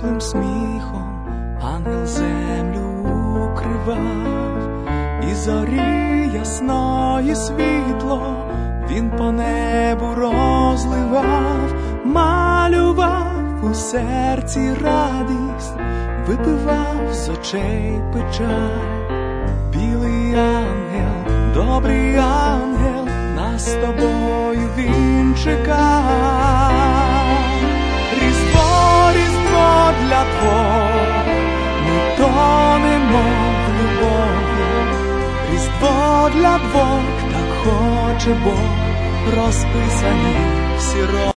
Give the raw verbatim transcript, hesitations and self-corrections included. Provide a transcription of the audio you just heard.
теплим сміхом ангел землю укривав, і зорі ясної світло він по небу розливав, малював у серці радість, випивав з очей печаль. Білий ангел, добрий ангел, нас з тобою він чекав. Різдво, Різдво для двох, ми тонемо в любові. Різдво для двох, так хоче Бог, розписані всі роки.